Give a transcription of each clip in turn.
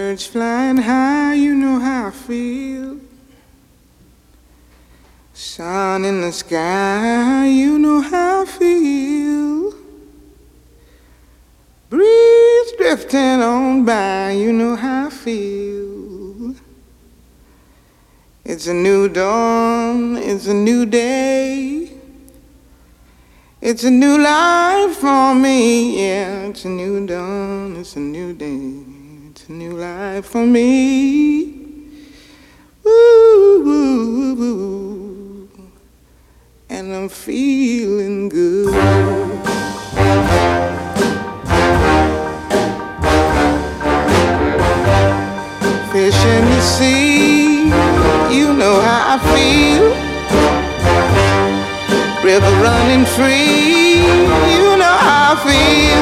Birds flying high, you know how I feel. Sun in the sky, you know how I feel. Breeze drifting on by, you know how I feel. It's a new dawn, it's a new day. It's a new life for me, yeah. It's a new dawn, it's a new day. It's a new life for me. Woo, woo, woo. And I'm feeling good. Fish in the sea, you know how I feel. River running free, you know how I feel.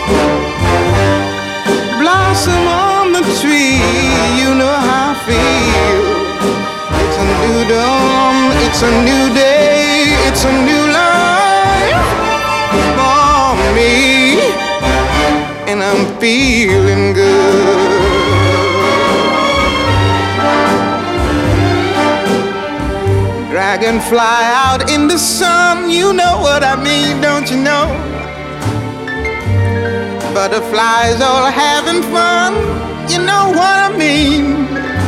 Blossom on the tree, you know how I feel. It's a new dawn, it's a new day, it's a new life for me. And I'm feeling good. Dragonfly out in the sun, you know what I mean, don't you know? Butterflies all having fun, you know what I mean.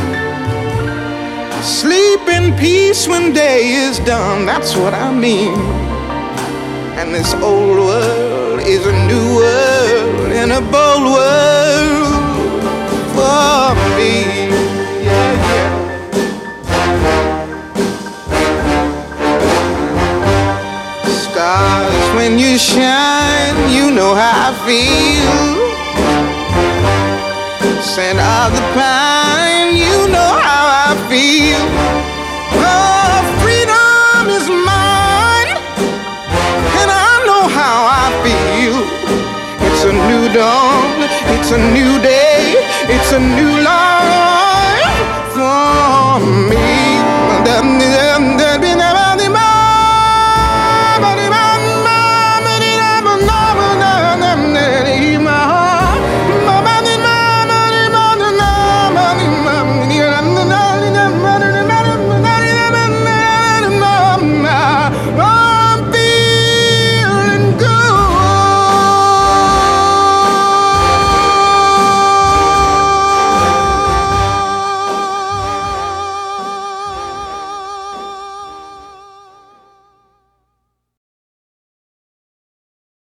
Sleep in peace when day is done, that's what I mean. And this old world is a new world and a bold world for me. Yeah, yeah. Stars, when you shine, you know how I feel. Scent of the pine, you know how I feel. Oh, freedom is mine, and I know how I feel. It's a new dawn, it's a new day, it's a new life